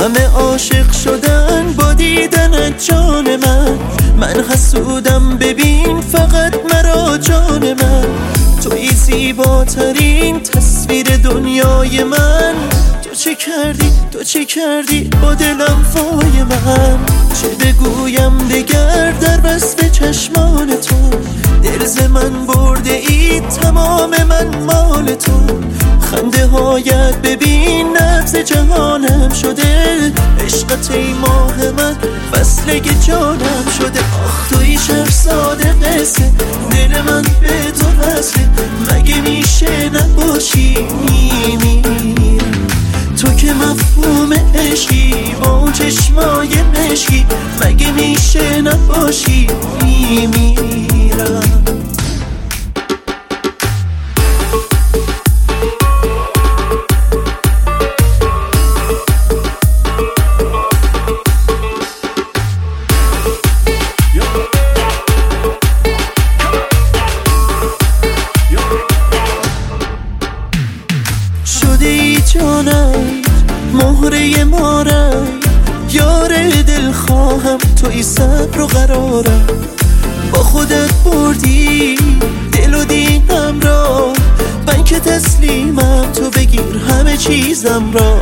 همه عاشق شدن با دیدن جان من حسودم ببین فقط مرا جان من. توی زیباترین تصویر دنیای من. تو چه کردی با دلم وای من. چه بگویم دگر در وصف چشمان تو. دل ز من برده ای تمام من مال تو. خنده هایت ببین نبض جهانم شده. عشقت ای ماه من وصله جانم شده. آخ توی شهرزاد قصه دل من به تو وصله. مگه میشه نباشی میمیرم. تو که مفهوم عشقی با چشمای مشکی. مگه میشه نباشی میمیرم. شده ای جانم مهره مارم. یار دل خواهم توی صبر و قرارم. با خودت بردی دل و دینم را. من که تسلیمم تو بگیر همه چیزم را.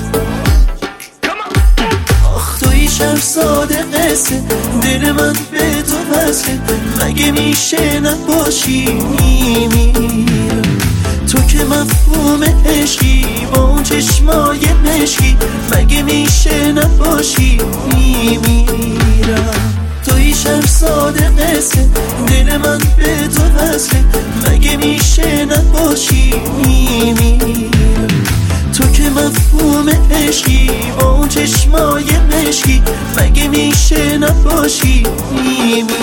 آخ توی شهرزاد قصه دل من به تو وصله. مگه میشه نباشی میمیرم. تو که مفهوم عشقی با اون چشمای مشکی. مگه میشه نباشی میمیرم. توی شهرزاد قصه دل من به تو وصله. مگه میشه نباشی میمیرم. تو که مفهوم عشقی با اون چشمای مشکی. مگه میشه نباشی میمیرم.